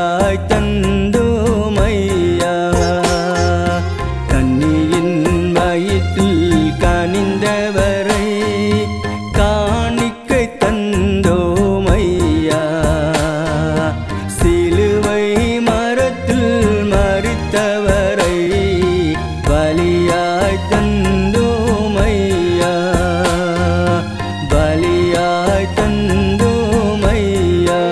பலியாய் தந்தோமையா. கன்னியின் வயிற்றில் கனிந்தவரை காணிக்கை தந்தோமையா. சிலுவை மரத்தில் மரித்தவரை பலியாய் தந்தோமையா. பலியாய் தந்தோமையா.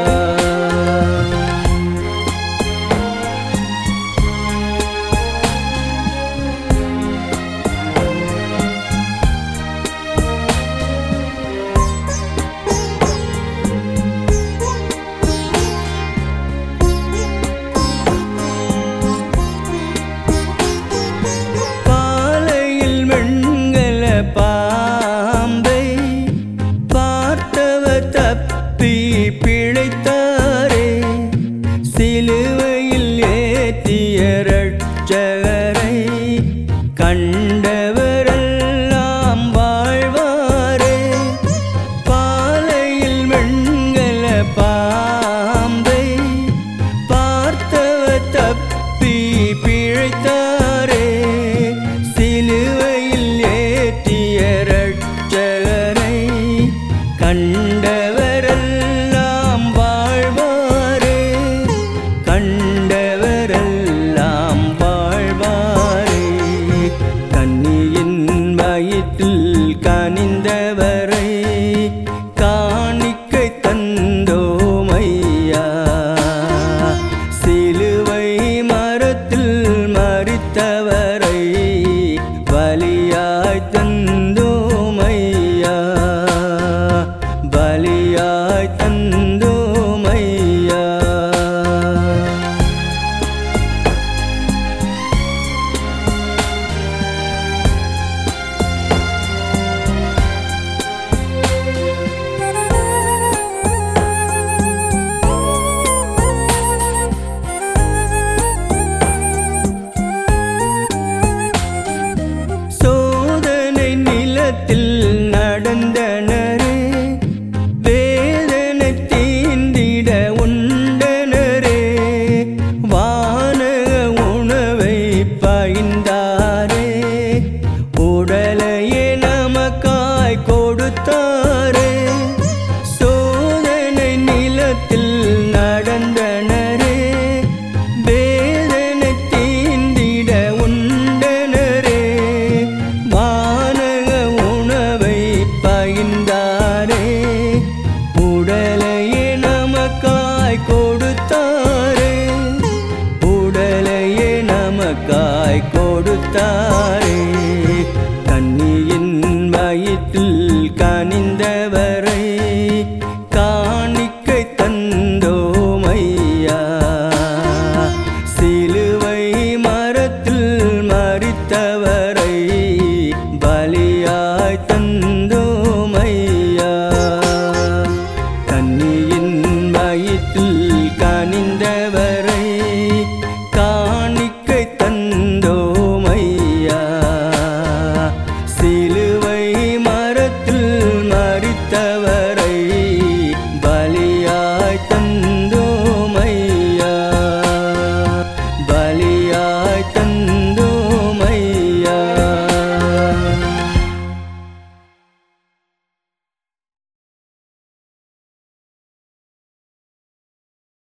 பாலையில் வெண்கல பாம்பை பார்த்தவர் தப்பி பிழைத்தாரே. சிலுவையில் ஏத்திய இரட்சகரை கண்டவரெல்லாம் வாழ்வாரே. பாலையில் வெண்கல பாம்பை பார்த்தவர் தப்பி பிழைத்தாரே. சிலுவையில் ஏற்றிய இரட்சகரை கண்டவரெல்லாம் வாழ்வாரே. கண்டவரெல்லாம் வாழ்வாரே. கன்னியின் வயிற்றில் கனிந்தவரை காணிக்கை தந்தோமையா. சிலுவை மரத்தில் மரித்தவரை பலியாய் தந்தோமையா. பலியாய் தந்தோமையா. சோதனை நிலத்தில் நடந்தனரே. வேதனை தீண்டிட உண்டனரே. வானக உணவை பகிர்ந்தாரே. உடலையே நமக்காய் கொடுத்தாரே. சோதனை நிலத்தில் நடந்தனரே. வேதனை தீண்டிட உண்டனரே. வானக உணவை பகிர்ந்தாரே. உடலையே நமக்காய் கொடுத்தாரே. உடலையே நமக்காய் கொடுத்தாரே. கன்னியின் வயிற்றில் கனிந்தவரை காணிக்கை தந்தோமையா. சிலுவை மரத்தில் மரித்தவரை பலியாய் தந்தோமையா. கன்னியின் வயிற்றில் கனிந்தவரை காணிக்கை தந்தோமையா. சிலுவை